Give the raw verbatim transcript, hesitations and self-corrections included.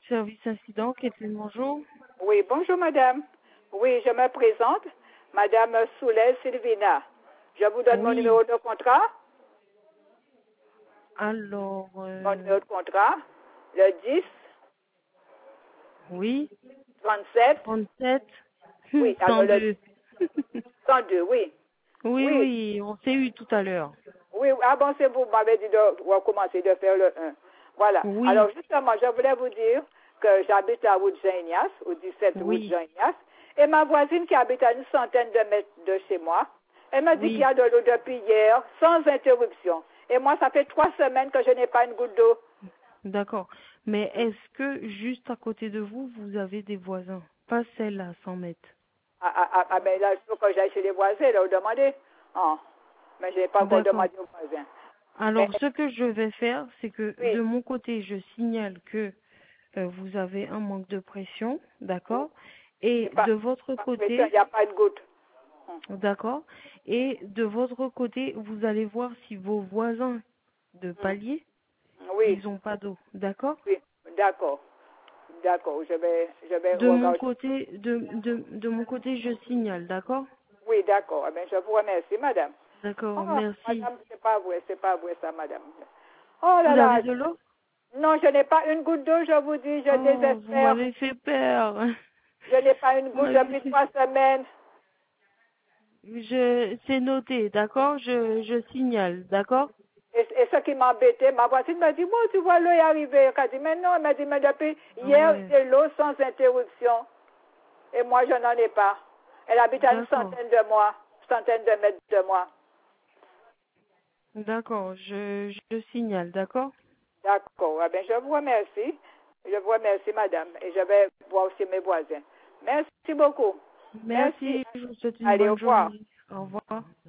service incident, Kathleen, bonjour. Oui, bonjour madame. Oui, je me présente, madame Souley Sylvina. Je vous donne Oui. mon numéro de contrat. Alors, euh, Mon numéro de contrat, le dix, oui, trente-sept. trente-sept, Oui, alors le cent deux. cent deux, oui. Oui, Oui, oui, on s'est eu tout à l'heure. oui, ah bon, c'est vous, vous m'avez dit de recommencer de faire le un. Voilà. Oui, Alors justement, je voulais vous dire que j'habite à route Jean-Ignace, au dix-sept route oui, Jean-Ignace, et ma voisine qui habite à une centaine de mètres de chez moi, elle m'a dit qu'il y oui, a de l'eau depuis hier, sans interruption. Et moi, ça fait trois semaines que je n'ai pas une goutte d'eau. d'accord. Mais est-ce que juste à côté de vous, vous avez des voisins? Pas celle à cent mètres. Ah, ah, ah, ah, ben là, il faut que j'aille chez les voisins, là, demander. Ah, mais je n'ai pas encore D'accord. demandé aux voisins. Mais, Alors, ce que je vais faire, c'est que oui, de mon côté, je signale que euh, vous avez un manque de pression, oui, d'accord? Et j'ai pas, de votre pas de pression, il côté, n'y a pas de goutte. Hum. d'accord? Et de votre côté, vous allez voir si vos voisins de Hum. palier, Oui, ils n'ont pas d'eau, d'accord? oui, d'accord, d'accord, je vais, je vais De mon regarder. côté, de, de, de mon côté, je signale, d'accord? Oui, d'accord, eh bien, je vous remercie, madame. D'accord, Ah, merci. madame, c'est pas vrai, c'est pas vrai ça, madame. Oh là Vous avez là, de l'eau? non, je n'ai pas une goutte d'eau, je vous dis, je Oh, vous désespère. m'avez fait peur. Je n'ai pas une Vous goutte m'avez depuis fait... trois semaines. Je, c'est noté, d'accord? Je, je signale, d'accord? Et, et ce qui m'embêtait, ma voisine m'a dit, bon, tu vois, l'eau est arrivée. Elle a dit, mais non, elle m'a dit, mais depuis Ah hier, ouais, c'est l'eau sans interruption. Et moi, je n'en ai pas. Elle habite à une d'accord, centaine de moi, centaine de mètres de moi. d'accord, je, je signale, d'accord? D'accord. Eh bien, je vous remercie. Je vous remercie, madame. Et je vais voir aussi mes voisins. Merci beaucoup. Merci. Merci, je vous souhaite une Allez, au bonne revoir. journée. Au revoir.